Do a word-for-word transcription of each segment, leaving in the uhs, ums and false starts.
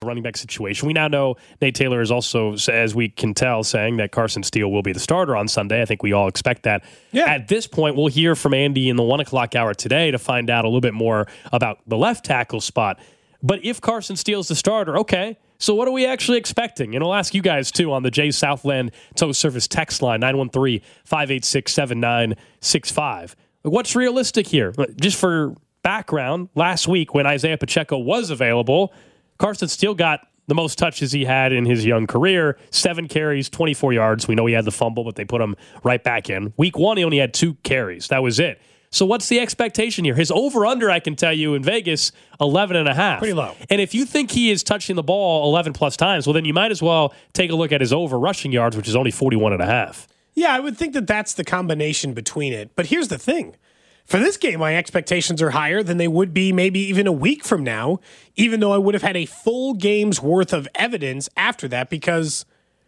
running back situation. We now know Nate Taylor is also, as we can tell, saying that Carson Steele will be the starter on Sunday. I think we all expect that. Yeah. At this point, we'll hear from Andy in the one o'clock hour today to find out a little bit more about the left tackle spot. But if Carson Steele's the starter, okay, so what are we actually expecting? And I'll ask you guys, too, on the Jay Southland Tow Service text line, nine one three, five eight six, seven nine six five. What's realistic here? Just for background, last week when Isaiah Pacheco was available, Carson Steele got the most touches he had in his young career, seven carries, twenty-four yards. We know he had the fumble, but they put him right back in. Week one, he only had two carries. That was it. So what's the expectation here? His over-under, I can tell you, in Vegas, eleven and a half. Pretty low. And if you think he is touching the ball eleven-plus times, well, then you might as well take a look at his over-rushing yards, which is only forty-one and a half. Yeah, I would think that that's the combination between it. But here's the thing. For this game, my expectations are higher than they would be maybe even a week from now, even though I would have had a full game's worth of evidence after that, because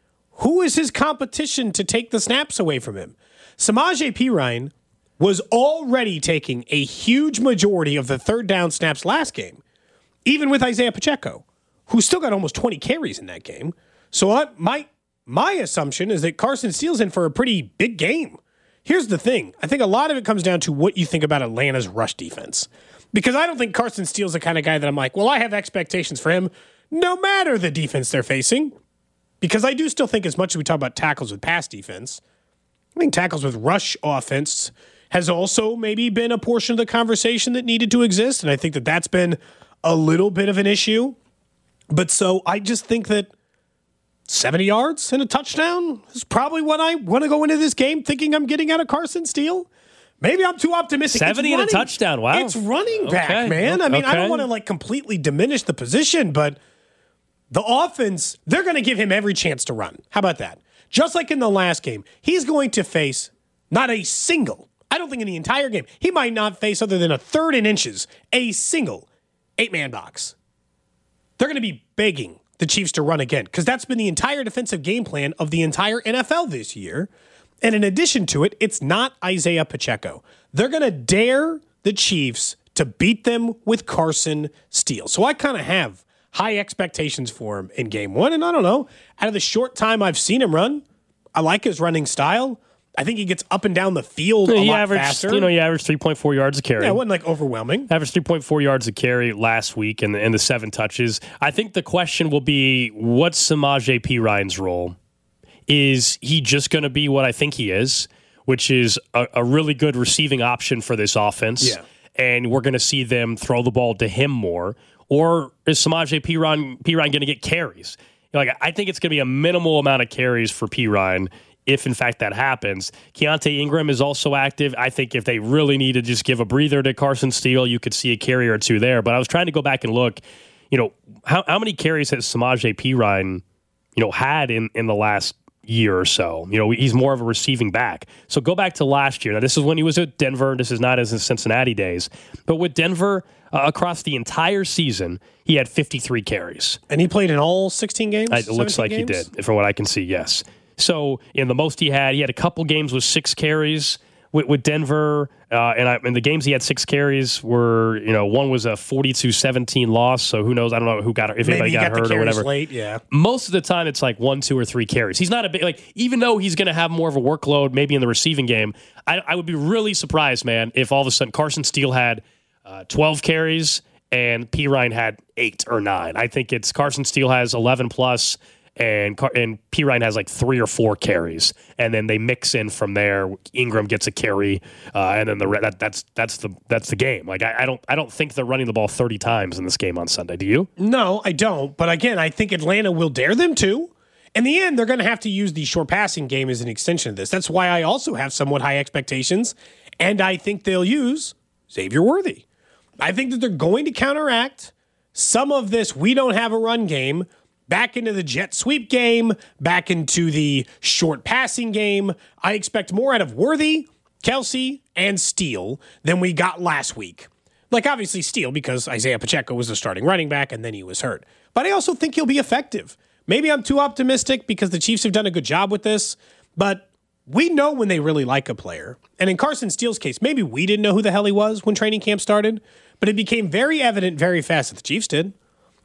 who is his competition to take the snaps away from him? Samaje Perine was already taking a huge majority of the third down snaps last game, even with Isaiah Pacheco, who still got almost twenty carries in that game. So I, my my assumption is that Carson Steele's in for a pretty big game. Here's the thing. I think a lot of it comes down to what you think about Atlanta's rush defense. Because I don't think Carson Steele's the kind of guy that I'm like, well, I have expectations for him no matter the defense they're facing. Because I do still think, as much as we talk about tackles with pass defense, I think tackles with rush offense has also maybe been a portion of the conversation that needed to exist. And I think that that's been a little bit of an issue. But so I just think that seventy yards and a touchdown is probably what I want to go into this game thinking I'm getting out of Carson Steele. Maybe I'm too optimistic. seventy and a touchdown, wow. It's running back, okay. man. I mean, okay. I don't want to like completely diminish the position, but the offense, they're going to give him every chance to run. How about that? Just like in the last game, he's going to face not a single, I don't think in the entire game, he might not face, other than a third and inches, a single eight-man box. They're going to be begging the Chiefs to run again, because that's been the entire defensive game plan of the entire N F L this year. And in addition to it, it's not Isaiah Pacheco. They're going to dare the Chiefs to beat them with Carson Steele. So I kind of have high expectations for him in game one. And I don't know, out of the short time I've seen him run, I like his running style. I think he gets up and down the field yeah, a lot averaged, faster. You know, he averaged three point four yards a carry. Yeah, it wasn't like overwhelming. Averaged three point four yards a carry last week and the, and the seven touches. I think the question will be, what's Samaje Perine's role? Is he just going to be what I think he is, which is a, a really good receiving option for this offense? Yeah. And we're going to see them throw the ball to him more? Or is Samaje Perine, Perine going to get carries? You know, like, I think it's going to be a minimal amount of carries for Perine, if in fact that happens. Keontae Ingram is also active. I think if they really need to just give a breather to Carson Steele, you could see a carry or two there. But I was trying to go back and look, you know, how, how many carries has Samaje Perine, you know, had in, in the last year or so? You know, he's more of a receiving back. So go back to last year. Now, this is when he was at Denver. This is not as his Cincinnati days. But with Denver, uh, across the entire season, he had fifty-three carries. And he played in all sixteen games? It looks like games? He did, from what I can see, yes. So, in the most he had, he had a couple games with six carries with, with Denver, uh, and, I, and the games he had six carries were, you know, one was a forty-two seventeen loss, so who knows, I don't know who got, if Maybe anybody got, got hurt or whatever. Late, yeah. Most of the time, it's like one, two, or three carries. He's not a big, like, even though he's going to have more of a workload maybe in the receiving game, I, I would be really surprised, man, if all of a sudden Carson Steele had uh, twelve carries and Perine had eight or nine. I think it's Carson Steele has eleven plus, and Car- and Perine has like three or four carries, and then they mix in from there. Ingram gets a carry, uh, and then the re- that, that's that's the that's the game. Like I, I don't I don't think they're running the ball thirty times in this game on Sunday. Do you? No, I don't. But again, I think Atlanta will dare them to. In the end, they're going to have to use the short passing game as an extension of this. That's why I also have somewhat high expectations, and I think they'll use Xavier Worthy. I think that they're going to counteract some of this we don't have a run game back into the jet sweep game, back into the short passing game. I expect more out of Worthy, Kelsey, and Steele than we got last week. Like, obviously, Steele, because Isaiah Pacheco was the starting running back, and then he was hurt. But I also think he'll be effective. Maybe I'm too optimistic because the Chiefs have done a good job with this, but we know when they really like a player. And in Carson Steele's case, maybe we didn't know who the hell he was when training camp started, but it became very evident very fast that the Chiefs did.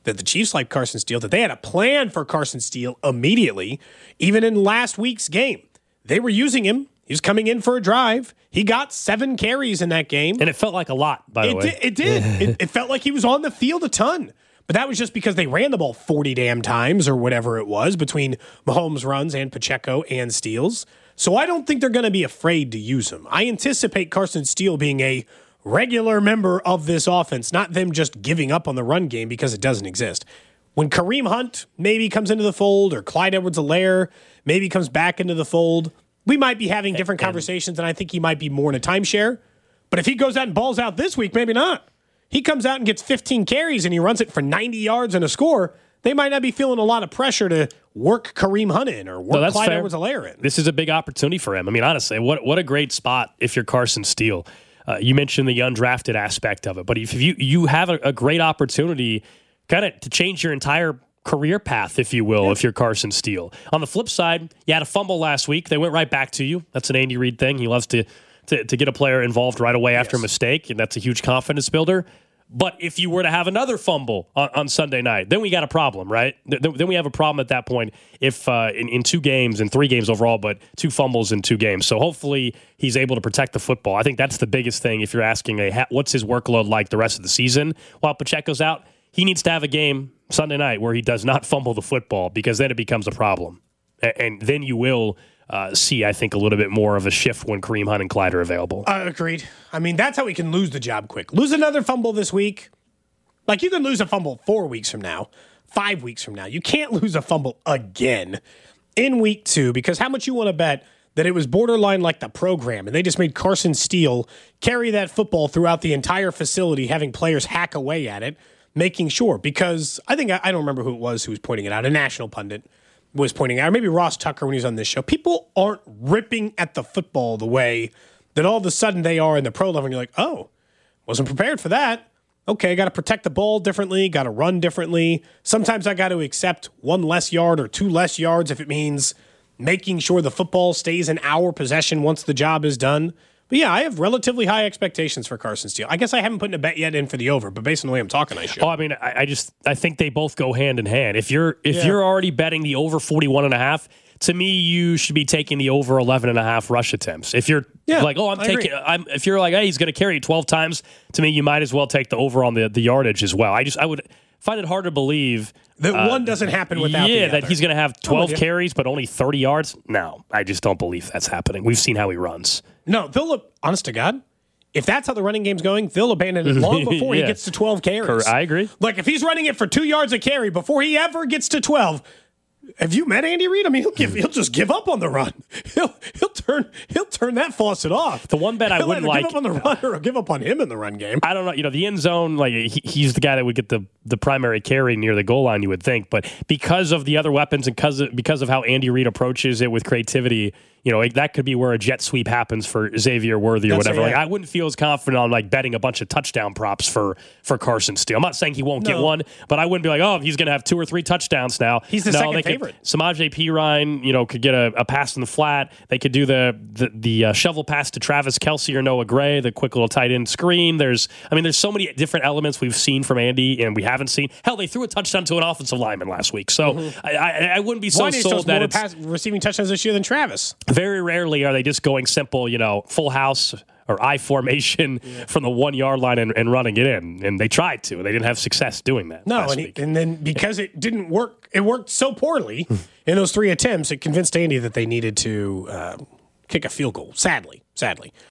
that the Chiefs like Carson Steele, that they had a plan for Carson Steele immediately, even in last week's game. They were using him. He was coming in for a drive. He got seven carries in that game. And it felt like a lot, by the it way. Did, it did. it, it felt like he was on the field a ton. But that was just because they ran the ball forty damn times or whatever it was between Mahomes runs and Pacheco and Steele's. So I don't think they're going to be afraid to use him. I anticipate Carson Steele being a regular member of this offense, not them just giving up on the run game because it doesn't exist. When Kareem Hunt maybe comes into the fold or Clyde Edwards-Helaire maybe comes back into the fold, we might be having different conversations, and I think he might be more in a timeshare. But if he goes out and balls out this week, maybe not. He comes out and gets fifteen carries and he runs it for ninety yards and a score. They might not be feeling a lot of pressure to work Kareem Hunt in or work no, Clyde Edwards-Helaire in. This is a big opportunity for him. I mean, honestly, what what a great spot if you're Carson Steele. Uh, you mentioned the undrafted aspect of it, but if you you have a, a great opportunity kind of to change your entire career path, if you will, yeah. if you're Carson Steele. On the flip side, you had a fumble last week. They went right back to you. That's an Andy Reid thing. He loves to to, to get a player involved right away after yes. a mistake, and that's a huge confidence builder. But if you were to have another fumble on, on Sunday night, then we got a problem, right? Th- then we have a problem at that point if uh, in, in two games, in three games overall, but two fumbles in two games. So hopefully he's able to protect the football. I think that's the biggest thing if you're asking, a, what's his workload like the rest of the season while Pacheco's out? He needs to have a game Sunday night where he does not fumble the football, because then it becomes a problem. And, and then you will uh, see, I think, a little bit more of a shift when Kareem Hunt and Clyde are available. Uh, agreed. I mean, that's how we can lose the job quick. Lose another fumble this week. Like, you can lose a fumble four weeks from now, five weeks from now. You can't lose a fumble again in week two, because how much you want to bet that it was borderline like the program, and they just made Carson Steele carry that football throughout the entire facility, having players hack away at it, making sure. Because I think, I don't remember who it was who was pointing it out, a national pundit was pointing out, or maybe Ross Tucker when he was on this show. People aren't ripping at the football the way that all of a sudden they are in the pro level, and you're like, oh, wasn't prepared for that. Okay, got to protect the ball differently, got to run differently. Sometimes I got to accept one less yard or two less yards if it means making sure the football stays in our possession once the job is done. But yeah, I have relatively high expectations for Carson Steele. I guess I haven't put a bet yet in for the over, but based on the way I'm talking, I should. Oh, I mean, I, I just I think they both go hand in hand. If you're if Yeah. you're already betting the over forty-one and a half, to me, you should be taking the over eleven and a half rush attempts. If you're Yeah, like, oh, I'm I taking, agree. I'm if you're like, hey, he's going to carry it twelve times, to me, you might as well take the over on the the yardage as well. I just I would find it hard to believe That uh, one doesn't happen without yeah, the that other. he's going to have twelve you. carries but only thirty yards. No, I just don't believe that's happening. We've seen how he runs. No, they'll, honest to God, if that's how the running game's going, they'll abandon it long before Yeah. he gets to twelve carries. Cor- I agree. Like, if he's running it for two yards a carry before he ever gets to twelve, have you met Andy Reid? I mean, he'll give, he'll just give up on the run. He'll he'll turn he'll turn that faucet off. The one bet I He'll wouldn't either like. give up on the run or give up on him in the run game. I don't know. You know, the end zone, like he, he's the guy that would get the, the primary carry near the goal line, you would think. But because of the other weapons and because of, because of how Andy Reid approaches it with creativity, you know, that could be where a jet sweep happens for Xavier Worthy or That's whatever. right, yeah. Like, I wouldn't feel as confident on like betting a bunch of touchdown props for for Carson Steele. I'm not saying he won't get No. one, but I wouldn't be like, oh, he's going to have two or three touchdowns now. He's the no, second they could- favorite. Samaje Perine, you know, could get a, a pass in the flat. They could do the the, the uh, shovel pass to Travis Kelce or Noah Gray, the quick little tight end screen. There's, I mean, there's so many different elements we've seen from Andy and we haven't seen. Hell, they threw a touchdown to an offensive lineman last week, so Mm-hmm. I, I, I wouldn't be so Why do you sold throw that more it's pass, receiving touchdowns this year than Travis? very rarely are they just going simple, you know, full house or I formation from the one yard line and, and running it in. And they tried to. They didn't have success doing that. No, last and, he, week. and then because it didn't work, it worked so poorly in those three attempts, it convinced Andy that they needed to uh, kick a field goal. Sadly, sadly.